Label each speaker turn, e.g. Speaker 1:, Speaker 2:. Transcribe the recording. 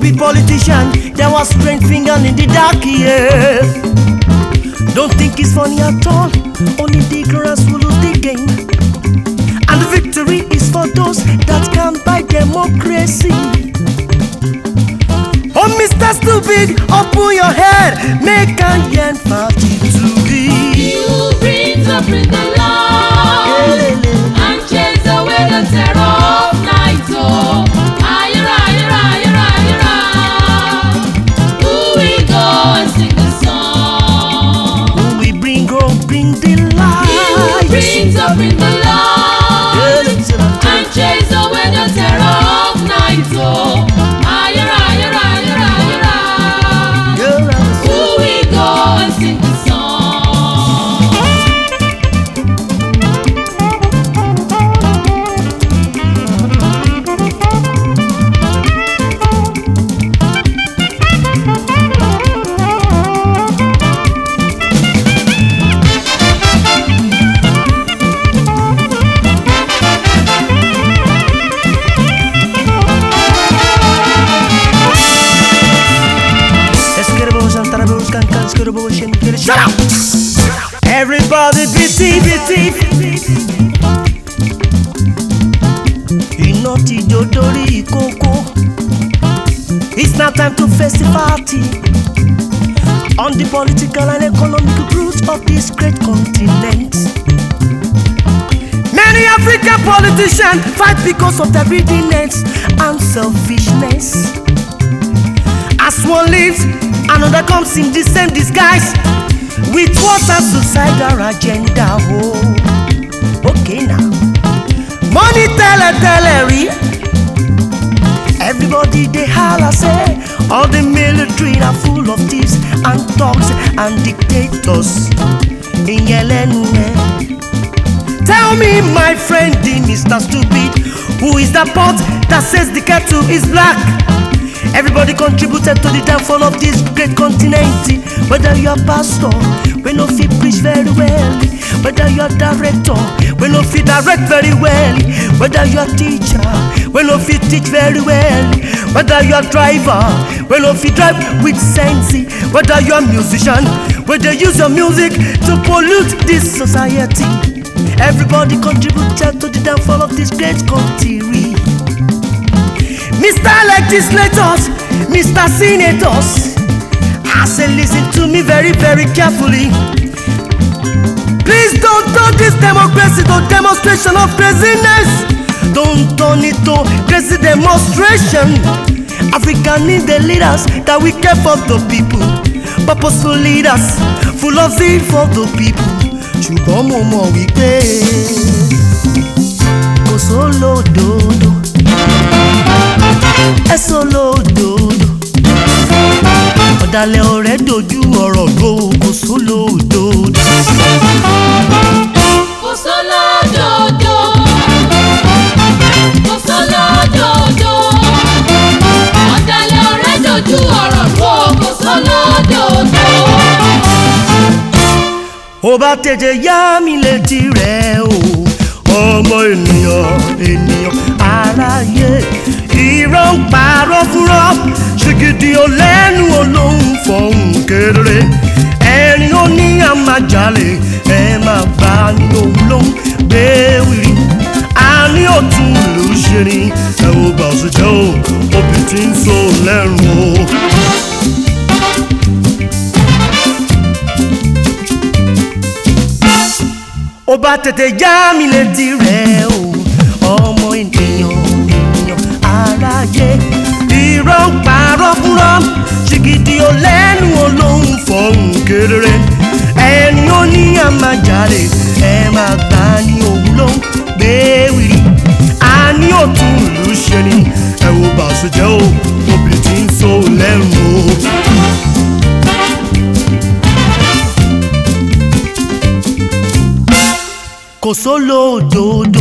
Speaker 1: stupid politician, there was strange finger in the dark, yeah. Don't think it's funny at all, only the ignorance will lose the game. And the victory is for those that can buy democracy. Oh, Mr. Stupid, open your head, make an yen party to be.
Speaker 2: You bring up in the Lord and chase away the terror of night. Oh, ayra, ayra, ayra, ayra. Who we go and sing the song?
Speaker 1: We bring the light.
Speaker 2: He brings up in the Lord and chase away the terror of night. Oh, ayra, ayra, ayra, ayra. Who we go and sing the song?
Speaker 1: Shut up! Everybody busy. Iná ti jó dórí ìkókó. It's now time to face the party on the political and economic roots of this great continent. Many African politicians fight because of their greediness and selfishness. As one lives, another comes in the same disguise with what a suicidal agenda. Oh, okay now. Money tele, everybody they holla say all the military are full of thieves and thugs and dictators. In Yelene, tell me, my friend, Mr. Stupid, who is the pot that says the kettle is black? Everybody contributed to the downfall of this great continent. Whether you're a pastor, we no fit preach very well. Whether you're a director, we no fit direct very well. Whether you're a teacher, we no fit teach very well. Whether you're a driver, we no fit drive with sense. Whether you're a musician, where they use your music to pollute this society. Everybody contributed to the downfall of this great country. Mr. Legislators, Mr. Senators, I say listen to me very, very carefully. Please don't turn this democracy to demonstration of craziness. Don't turn it to crazy demonstration. Africa need the leaders that we care for the people. Purposeful leaders, full of zeal for the people. Ṣùgbọ́n mo mọ̀ wípé kò sólódodo. Ẹ̀sọ́ lódodo, ọ̀dàlẹ̀ ọ̀rẹ́ dojú ọ̀rọ̀ ro kò sólódodo.
Speaker 2: Kò sólódodo, kò sólódodo, ọ̀dàlẹ̀ ọ̀rẹ́ dojú ọ̀rọ̀ ro kò sólódodo.
Speaker 1: Ó bá tètè yá mi létí rẹ̀ o, ọmọ ènìyàn aráyé. Irọ́ ń parọ́ fúnrọ́, ṣìgìdì ò lẹ́nu olóhùn fọ̀hún kedere. Ẹni ó ní àmàjálè, ẹ máa bá ní òun lóhùn gbé wìrì. A ní òtún ìlú ṣe ni, ẹ ò bá ṣe jẹ́ o, obì tí ń so lẹ́rùn o. Ó bá tètè já mi létí rẹ̀ o, ọmọ ènìyàn aráyé. Irọ́ ń parọ́ fúnrọ́, ṣìgìdì ò lẹ́nu olóhùn fọ̀hún kedere. Ẹni ó ní àmàjálè, ẹ máa gbà ní òun lóhùn gbé wìrì. A ní òtún ìlú ṣe ni, ẹ wo bá ṣe jẹ́ o, obì tí ń so lẹ́rùn o. Kò sólódodo.